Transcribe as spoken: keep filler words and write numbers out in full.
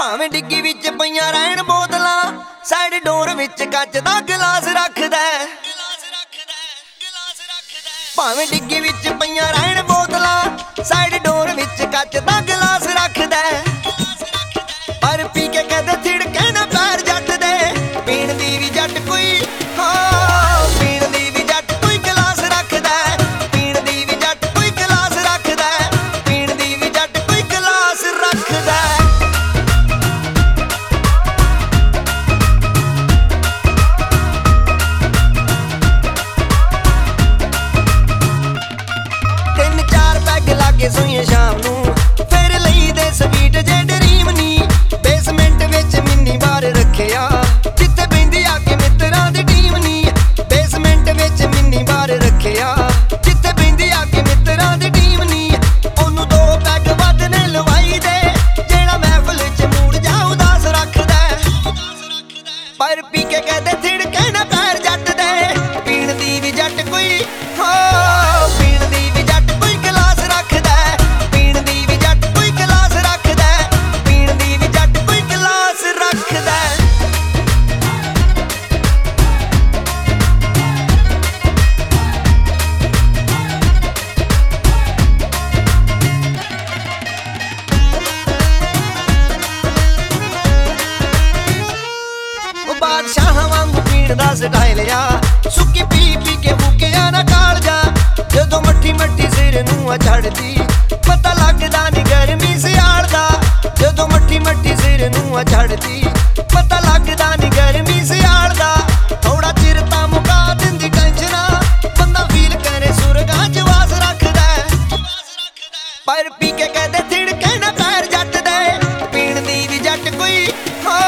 ਭਾਵੇਂ ਡਿੱਗੀ ਵਿੱਚ ਪਈਆਂ ਰਹਿਣ ਬੋਤਲਾਂ, ਸਾਈਡ ਡੋਰ ਵਿੱਚ ਕੱਚ ਦਾ ਗਲਾਸ ਰੱਖਦਾ। ਭਾਵੇਂ ਡਿੱਗੀ ਵਿੱਚ ਪਈਆਂ ਰਹਿਣ ਬੋਤਲਾਂ, ਸਾਈਡ ਡੋਰ ਵਿੱਚ ਕੱਚ ਦਾ ਗਲਾਸ ਰੱਖਦਾ। ਪਰ ਪੀ ਕੇ ਕਦੇ ਥਿੜਕੇ ਨਾ ਪੈਰ ਜੱਟ ਦੇ, ਪੀਣ ਦੀ ਵੀ ਜੱਟ ਕੋਈ ਹਾਂ, ਪੀਣ ਦੀ ਵੀ ਜੱਟ ਕੋਈ ਗਲਾਸ ਰੱਖਦਾ। ਪੀਣ ਦੀ ਵੀ ਜੱਟ ਕੋਈ ਗਲਾਸ ਰੱਖਦਾ। ਪੀਣ ਦੀ ਵੀ ਜੱਟ ਕੋਈ ਗਲਾਸ ਰੱਖਦਾ। ਤਿੰਨ ਚਾਰ ਪੈਗ ਲਾਗੇ ਸੋਈਏ ਸ਼ਾਮ ਨੂੰ, ਫਿਰ ਲਈ ਦੇ ਸਵੀਟ ਜੇ ਡਰੀਮ ਨੀ। ਬੇਸਮੈਂਟ ਵਿੱਚ ਮਿੰਨੀ ਬਾਰ ਰੱਖਿਆ, ਜਿੱਥੇ ਬਹਿੰਦੀ ਆ ਕੇ ਮਿੱਤਰਾਂ ਦੀ ਟੀਮ ਨੀ। ਬੇਸਮੈਂਟ ਵਿੱਚ ਮਿੰਨੀ ਬਾਰ ਰੱਖਿਆ, ਜਿੱਥੇ ਬਹਿੰਦੀ ਆ ਕੇ ਮਿੱਤਰਾਂ ਦੀ ਟੀਮ ਨੀ। ਉਹਨੂੰ ਦੋ ਪੈਗ ਵੱਧ ਨੇ ਲਵਾਈ ਦੇ, ਜਿਹੜਾ ਮਹਿਫਲ ਚ ਮੂਡ ਜਾ ਉਦਾਸ ਰੱਖਦਾ। ਪਰ ਪੀ ਕੇ ਕਹਦੇ ਥਿੜਕੇ ਨਾ ਪੈਰ ਜੱਟ ਦੇ, ਪੀਣ ਦੀ ਵੀ ਜੱਟ ਕੋਈ ਹਾਂ, ਪੀਣ ਦੀ ਵੀ ਜੱਟ ਕੋਈ ਗਲਾਸ ਰੱਖਦਾ। ਪੀਣ ਦੀ ਵੀ ਜੱਟ ਕੋਈ ਗਲਾਸ ਰੱਖਦਾ। ਪੀਣ ਦੀ ਵੀ ਜੱਟ ਕੋਈ ਗਲਾਸ ਰੱਖਦਾ। ਉਹ ਬਾਦਸ਼ਾਹਾਂ ਵਾਂਗੂ ਪੀਣ ਦਾ ਸਟਾਈਲ ਆ, ਸੁੱਕੀ ਪੀ ਪੀ ਕੇ ਮੁੱਕਿਆ ਨਾ ਕਾਲਜਾ। ਜਦੋਂ ਮੱਠੀ ਮੱਠੀ ਸਿਰ ਨੂੰ ਆ ਚੜਦੀ, ਪਤਾ ਲੱਗਦਾ ਨੀ ਗਰਮੀ ਸਿਆਲ ਦਾ। ਜਦੋਂ ਮੱਠੀ ਮੱਠੀ ਸਿਰ ਨੂੰ ਆ ਚੜਦੀ, ਪਤਾ ਲੱਗਦਾ ਨੀ ਗਰਮੀ ਸਿਆਲ ਦਾ। ਥੋੜਾ ਚਿਰ ਤਾਂ ਮੁਕਾ ਦਿੰਦੀ ਟੈਨਸ਼ਨਾਂ, ਬੰਦਾ ਫੀਲ ਕਰੇ ਸੁਰਗਾਂ ਚ ਵਾਸ ਰੱਖਦਾ। ਪਰ ਪੀ ਕੇ ਕਹਦੇ ਥਿੜਕੇ ਨਾ ਪੈਰ ਜੱਟ ਦੇ, ਪੀਣ ਦੀ ਵੀ ਜੱਟ ਕੋਈ ਹਾਂ,